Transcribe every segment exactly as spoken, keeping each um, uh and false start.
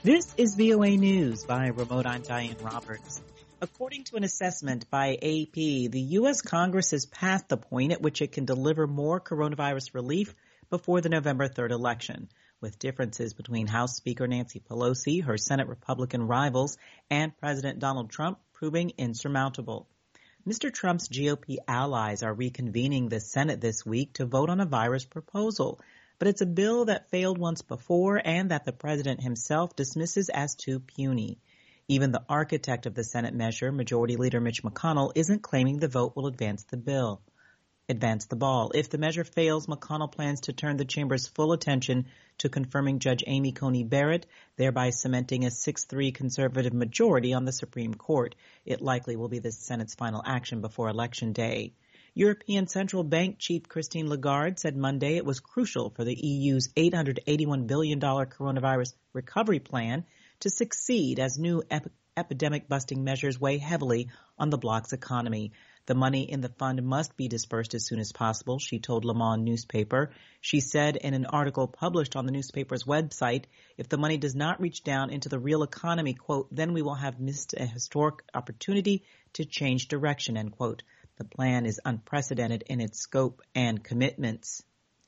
This is V O A News. By remote, I'm Diane Roberts. According to an assessment by A P, the U S. Congress is past the point at which it can deliver more coronavirus relief before the November third election, with differences between House Speaker Nancy Pelosi, her Senate Republican rivals, and President Donald Trump proving insurmountable. Mister Trump's G O P allies are reconvening the Senate this week to vote on a virus proposal. But it's a bill that failed once before and that the president himself dismisses as too puny. Even the architect of the Senate measure, Majority Leader Mitch McConnell, isn't claiming the vote will advance the bill. Advance the ball. If the measure fails, McConnell plans to turn the chamber's full attention to confirming Judge Amy Coney Barrett, thereby cementing a six three conservative majority on the Supreme Court. It likely will be the Senate's final action before Election Day. European Central Bank Chief Christine Lagarde said Monday it was crucial for the E U's eight hundred eighty-one billion dollars coronavirus recovery plan to succeed as new ep- epidemic-busting measures weigh heavily on the bloc's economy. The money in the fund must be dispersed as soon as possible, she told Le Monde newspaper. She said in an article published on the newspaper's website, if the money does not reach down into the real economy, quote, then we will have missed a historic opportunity to change direction, end quote. The plan is unprecedented in its scope and commitments.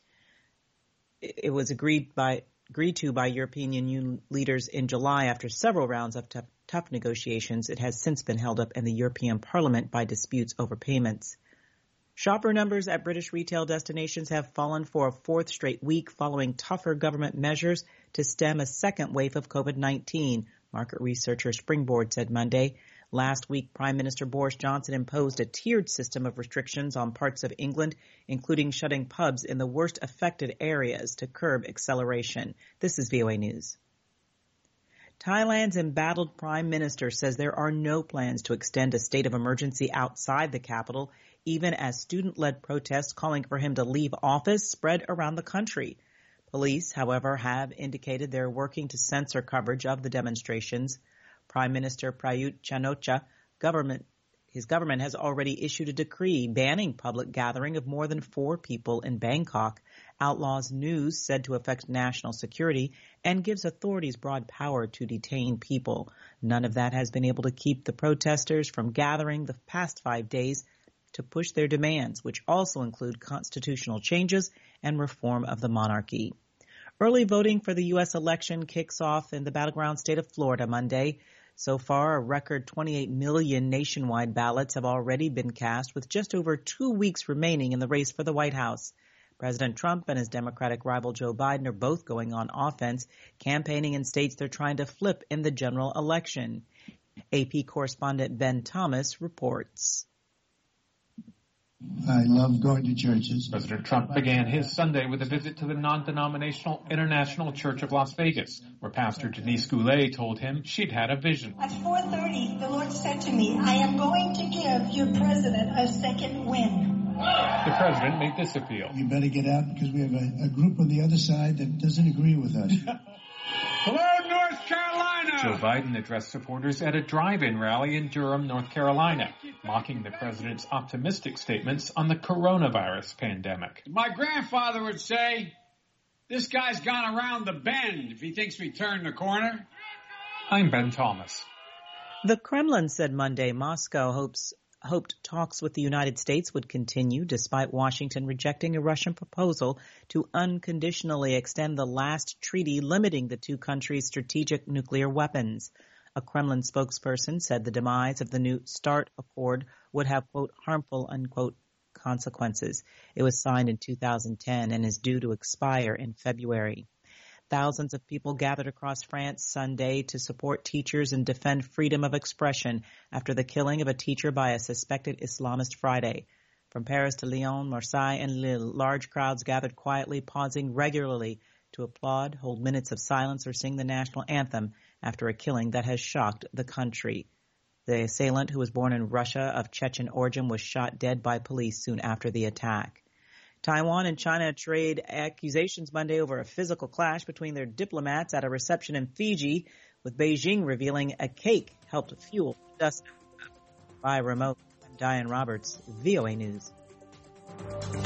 It was agreed by agreed to by European Union leaders in July after several rounds of tough, tough negotiations. It has since been held up in the European Parliament by disputes over payments. Shopper numbers at British retail destinations have fallen for a fourth straight week following tougher government measures to stem a second wave of COVID nineteen, market researcher Springboard said Monday. Last week, Prime Minister Boris Johnson imposed a tiered system of restrictions on parts of England, including shutting pubs in the worst affected areas to curb acceleration. This is V O A News. Thailand's embattled prime minister says there are no plans to extend a state of emergency outside the capital, even as student-led protests calling for him to leave office spread around the country. Police, however, have indicated they're working to censor coverage of the demonstrations. Prime Minister Prayut Chan-o-cha, government, his government has already issued a decree banning public gathering of more than four people in Bangkok, outlaws news said to affect national security, and gives authorities broad power to detain people. None of that has been able to keep the protesters from gathering the past five days to push their demands, which also include constitutional changes and reform of the monarchy. Early voting for the U S election kicks off in the battleground state of Florida Monday. So far, a record twenty-eight million nationwide ballots have already been cast, with just over two weeks remaining in the race for the White House. President Trump and his Democratic rival Joe Biden are both going on offense, campaigning in states they're trying to flip in the general election. A P correspondent Ben Thomas reports. I love going to churches. President Trump began his Sunday with a visit to the non-denominational International Church of Las Vegas, where Pastor Denise Goulet told him she'd had a vision. At four thirty, the Lord said to me, I am going to give your president a second win. The president made this appeal. You better get out because we have a, a group on the other side that doesn't agree with us. Hello, North Carolina! Joe Biden addressed supporters at a drive-in rally in Durham, North Carolina, mocking the president's optimistic statements on the coronavirus pandemic. My grandfather would say, this guy's gone around the bend if he thinks we turned the corner. I'm Ben Thomas. The Kremlin said Monday Moscow hopes hoped talks with the United States would continue despite Washington rejecting a Russian proposal to unconditionally extend the last treaty limiting the two countries' strategic nuclear weapons. A Kremlin spokesperson said the demise of the new START Accord would have, quote, harmful, unquote, consequences. It was signed in two thousand ten and is due to expire in February. Thousands of people gathered across France Sunday to support teachers and defend freedom of expression after the killing of a teacher by a suspected Islamist Friday. From Paris to Lyon, Marseille, and Lille, large crowds gathered quietly, pausing regularly to applaud, hold minutes of silence, or sing the national anthem after a killing that has shocked the country. The assailant, who was born in Russia of Chechen origin, was shot dead by police soon after the attack. Taiwan and China trade accusations Monday over a physical clash between their diplomats at a reception in Fiji, with Beijing revealing a cake helped fuel the dust. By remote, I'm Diane Roberts, V O A News.